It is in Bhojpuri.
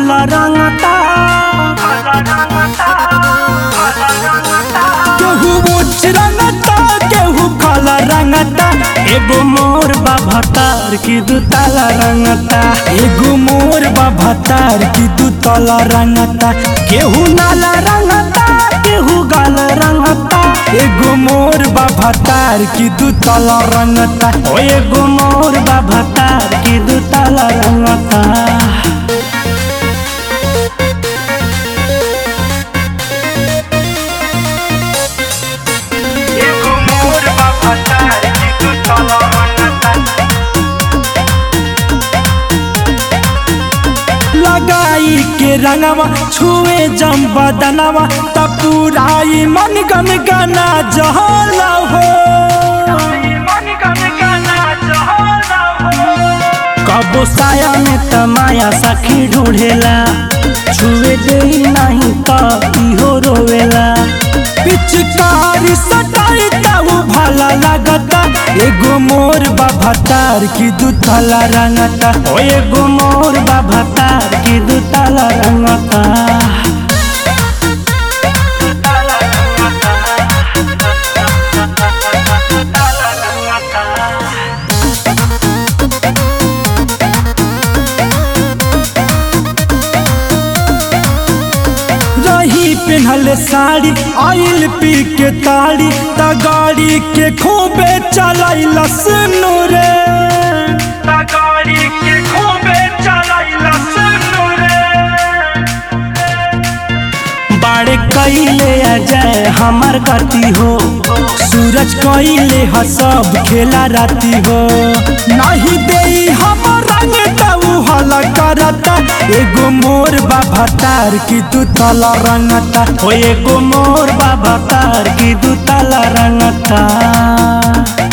काला रंगता केहू उच्च रंगता केहू काला रंगता एगो मोर बा भतार की दू ताला रंगता एगो मोर बा भतार की दू ताला रंगता केहू नाला रंगता केहू गाल रंगता एगो मोर बा भतार की दू ताला रंगता ओ एगो मोर बा भतार की दू ताला रंगता लगाई के रंगवा छुए जम बदनवा तब पूराई मन गम गाना जहला हो कबो साया में तमाया सखी ढूढ़ेला छुए दे नहीं तो इहो रोवेला पिचकारी सटाई ताऊ भला लगता एगो मोर बा भतार की दू ताला रंगता ओ एगो मोर बा भतार की दू ताला रंगता पेन्हले साड़ी आइल पी के ताड़ी त गाड़ी के खूबे चलाइला सुनु रे बाड़े कैले अजय हमार गति हो सूरज कैले ह सब खेला राती हो नहीं दे हम रंग तऊ हला करता एगो मोर बा भतार की दू ताला रंगता ओ एगो मोर बा भतार की दू ताला रंगता।